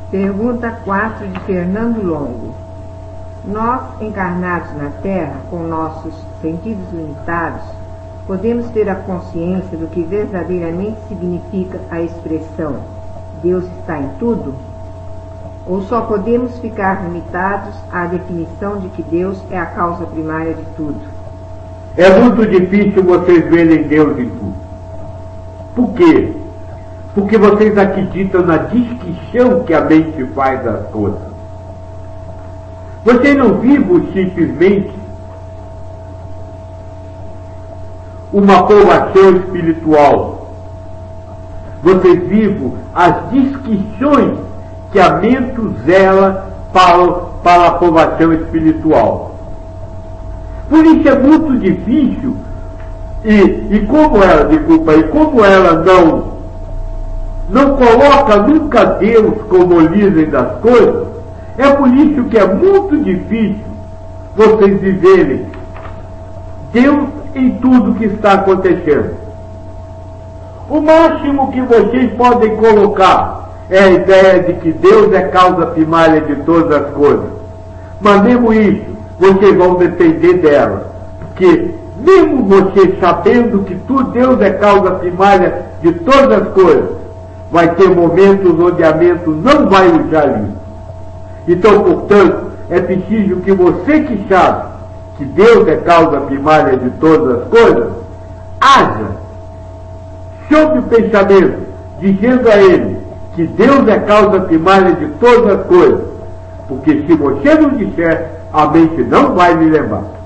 Pergunta 4 de Fernando Longo. Nós, encarnados na Terra, com nossos sentidos limitados, podemos ter a consciência do que verdadeiramente significa a expressão Deus está em tudo? Ou só podemos ficar limitados à definição de que Deus é a causa primária de tudo? É muito difícil vocês verem Deus em tudo. Por quê? Porque vocês acreditam na distinção que a mente faz das coisas. Vocês não vivem simplesmente uma formação espiritual. Vocês vivem as distinções que a mente zela para a formação espiritual. Por isso é muito difícil, e como ela não coloca nunca Deus como origem das coisas, é por isso que é muito difícil vocês viverem Deus em tudo que está acontecendo. O máximo que vocês podem colocar é a ideia de que Deus é causa primária de todas as coisas. Mas mesmo isso, vocês vão depender dela. Porque mesmo vocês sabendo que Deus é causa primária de todas as coisas, vai ter momentos onde a mente não vai usar isso. Então, portanto, é preciso que você que sabe que Deus é causa primária de todas as coisas, haja sobre o pensamento, dizendo a ele que Deus é causa primária de todas as coisas. Porque se você não disser, a mente não vai lhe levar.